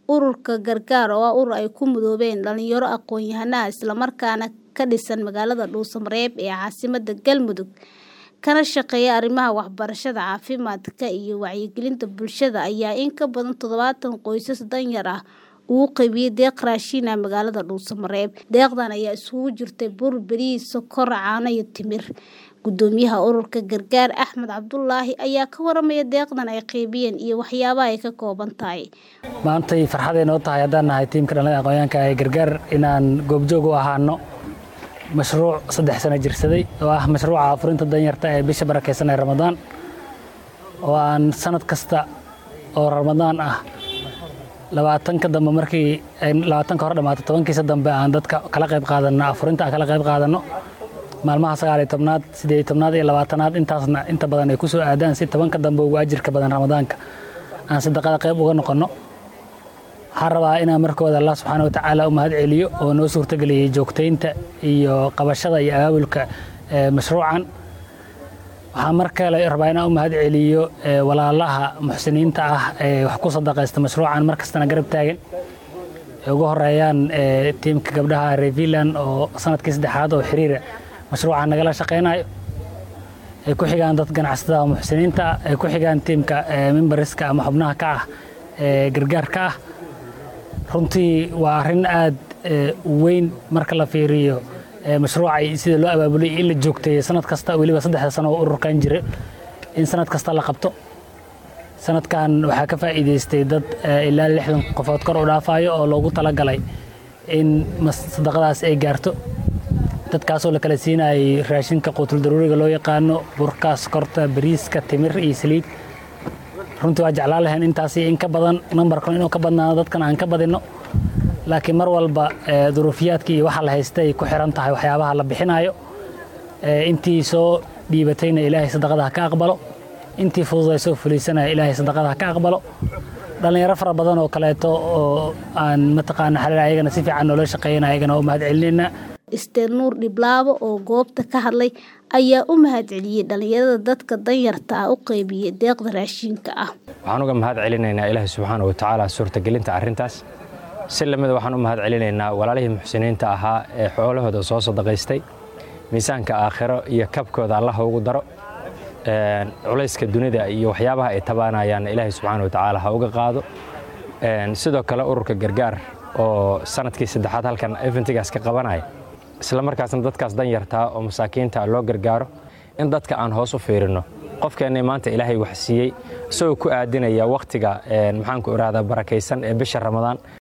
ururka gargaar oo urur ay ku mudoobeen dhalinyaro aqoon-yahannada isla markaana ka dhisan magaalada Dhuusamareeb ee caasimadda Galmudug kana shaqeeya arrimaha waxbarashada, caafimaadka iyo wacyigelinta bulshada ayaa in ka badan 70 qoysas danyar ah uu qaybiyay deeq raashin ah magaalada Dhuusamareeb. Deeqdan ayaa isugu jirtay bur, bariis, sokor, caano iyo timir. Gudoomiyaha ururka gargaar Axmed Cabdullaahi ayaa ka waramaya deeqdan ay qaybiyeen iyo waxyaabaha ay ka kooban tahay. Maanta farxad ay noo tahay haddaan nahay tiimka dhalinyarada aqoonyahanka ee gargaar inaan goobjoog u ahaano mashruuc 3 sano jirsaday oo ah mashruuca afurinta danyarta ee bisha barakeysan ee Ramadaan oo aan sanad kasta oo Ramadaan ah 20 ka dambe markii ay 20 ka hor dhamaato 10kiisa dambe aan dadka kala qayb qaadano afurinta kala qayb qaadano maalmaha 19aad 18aad iyo 20aad intaasna inta badan ay ku soo aadaan si 10 ka dambe ugu ajirka badan Ramadaanka aan sadaqada qayb uga noqono. Harabaa inaan markooda Allah subhanahu wa ta'ala u mahad celiyo oo noo suurtageliyay joogteynta iyo qabashada iyo abaabulka mashruucan. Waxaan markale rabaa inaan u mahad celiyo walaalaha muxsiniinta ah ee wax ku sadaqaysta mashruucan markastana garab taagan. Ugu horeeyaan tiimka gabdhaha Revilan oo sanadkii 3aad oo xiriir mashruucan nagala shaqeynayo. Ay ku xigaan dad ganacsatada muxsiniinta, ay ku xigaan tiimka memberska ama xubnaha ka ah gargaarka ah. Runtii waa arrin aad weyn marka la fiiriyo mashruuca sida loo abaabulay in la joogteeyo sanad kasta waliba 3 sano oo ururkan jira in sanad kasta la qabto. Sanadkan waxaa ka faa'iideystay dad ilaa 60 qofood kor u dhaafayo oo loogu talagalay in sadaqadaas ay gaarto. dadkaas oo la kala siinay raashinka qutul daruuriga loo yaqaano burka, sokorta, bariiska, timir iyo saliid. runtii waa jeclaan lahayn intaas in ka badan numberkan inuu ka badnaado dadkan aan ka badino laakiin mar walba duruufiyaadkii waxa la haystay ku xiran tahay waxyaabaha la bixinayo intii soo dhiibatayna Ilaahay sadaqada ka aqbalo intii fududayso fulisanaya Ilaahay sadaqada ka aqbalo dhalinyaro fara badan oo kaleeto oo aan mataqaan xalal ayagana si fiican loo shaqeynaa ayagana oo mahad celinayna. Ister Nuur Dhiblaabo oo goobta ka hadlay ayaa u mahad celiyay dhalinyarada dadka danyarta ah u qaybiyay deeqda raashinka ah. Waxaan uga mahad celinaynaa Ilaahay subhanahu wa ta'ala suurtagelinta arrintaas. Si lamida waxaan u mahad celinaynaa walaalihii muxsiniinta ahaa ee xoolahooda soo sadaqaystay miisaanka aakhiro iyo kabkooda Allah ugu daro culayska dunida iyo waxyaabaha ay tabaanayaan Ilaahay subhanahu wa ta'ala ha uga qaado. Sidoo kale ururka gargaar oo sanadkii 3aad halkan eventigaas ka qabanay isla markaasna dadkaas danyarta oo masaakiinta loo gargaaro in dadka aan hoos u fiirino qofkeena maanta Ilaahay wax siiyay soo ku aadinaya waqtiga maxaan ku iraahdaa barakeysan ee bisha Ramadaan.